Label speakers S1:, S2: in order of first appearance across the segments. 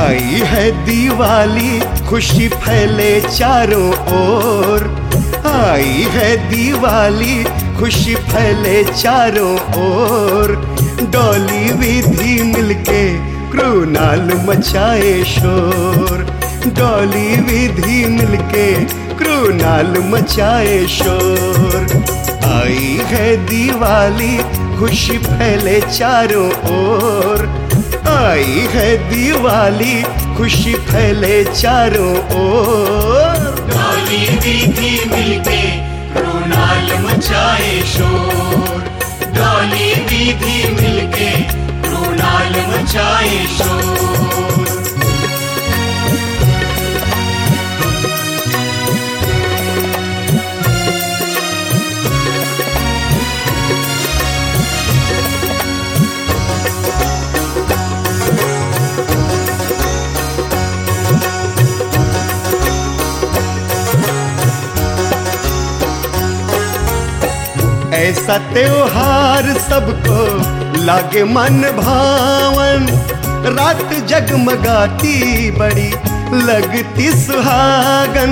S1: आई है दिवाली, खुशी फैले चारों ओर। आई है दिवाली, खुशी फैले चारों ओर। डोली विधि मिलके क्रूनाल मचाए शोर। डोली विधि मिलके क्रूनाल मचाए शोर। आई है दिवाली, खुशी फैले चारों ओर। आई है दिवाली, खुशी फैले चारों ओर।
S2: डोली विधि मिलके क्रूनाल मचाए शोर। डोली विधि मिलके क्रूनाल मचाए शोर।
S1: ऐसा त्योहार सबको लागे मन भावन। रात जगमगाती बड़ी लगती सुहागन।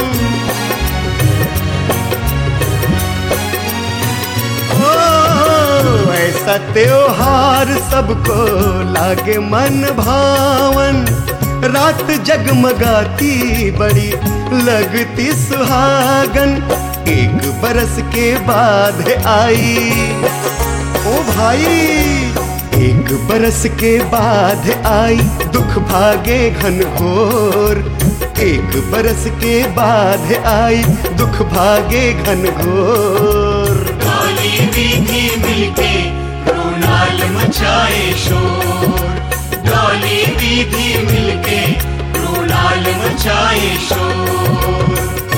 S1: ओ ऐसा त्योहार सबको लागे मन भावन। रात जगमगाती बड़ी लगती सुहागन। एक बरस के बाद आई, ओ भाई, एक बरस के बाद आई, दुख भागे घनघोर। एक बरस के बाद आई, दुख भागे घनघोर।
S2: डोली विधि मिलके क्रूनाल मचाए शोर। डोली विधि मिलके क्रूनाल मचाए शोर।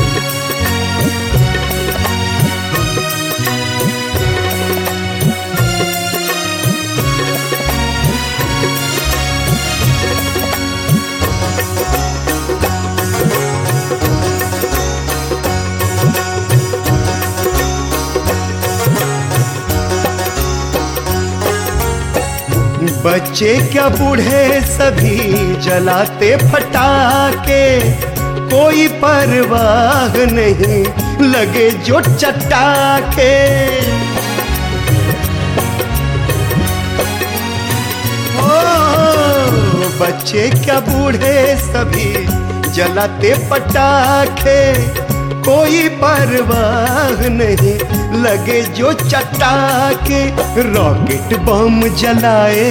S1: बच्चे क्या बूढ़े सभी जलाते फटाके। कोई परवाह नहीं लगे जो चटाके। ओ बच्चे क्या बूढ़े सभी जलाते पटाखे। कोई परवाह नहीं लगे जो चटाके। रॉकेट बम जलाए,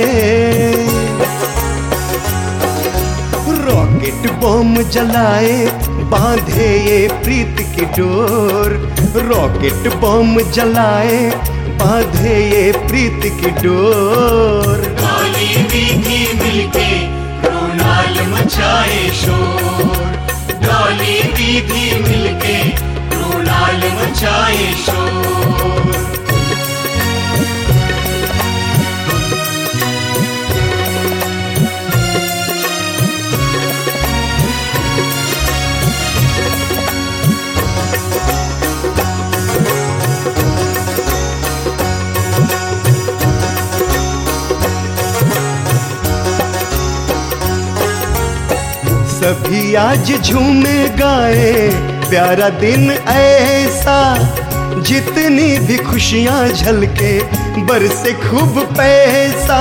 S1: रॉकेट बम जलाए, बांधे ये प्रीत की डोर। रॉकेट बम जलाए, बांधे ये प्रीत की डोर।
S2: डोली विधि मिलके क्रूनाल मचाए शोर। डोली विधि मिलके क्रूनाल मचाए शोर।
S1: सभी आज झूमे गाए, प्यारा दिन ऐसा। जितनी भी खुशियां झलके, बरसे खूब पैसा।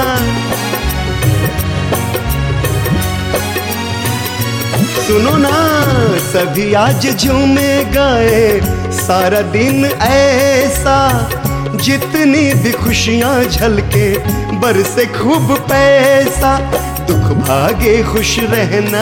S1: सुनो ना, सभी आज झूमे गाए, सारा दिन ऐसा। जितनी भी खुशियां झलके, बरसे खूब पैसा। दुख भागे खुश रहना,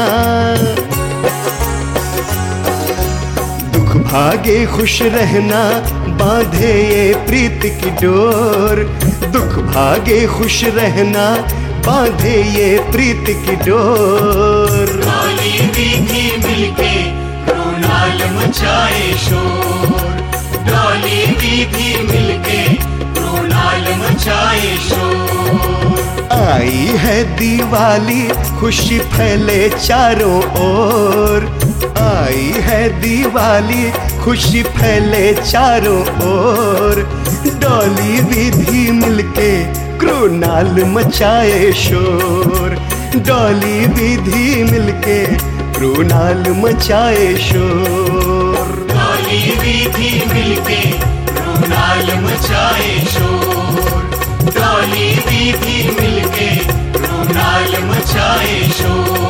S1: दुख भागे खुश रहना, बांधे ये प्रीत की डोर। दुख भागे खुश रहना, बांधे ये प्रीत की डोर।
S2: डोली विधि मिलके क्रूनाल मचाए शोर। डोली विधि मिलके क्रूनाल मचाए शोर।
S1: आई है दिवाली, खुशी फैले चारों ओर। आई है दिवाली, खुशी फैले चारों ओर। डोली विधि मिलके क्रूनाल मचाए शोर। डॉली विधि मिलके क्रूनाल मचाए शोर।
S2: डॉली विधि मिलके क्रूनाल मचाए शोर। डॉली विधि मिलके क्रूनाल मचाए शोर।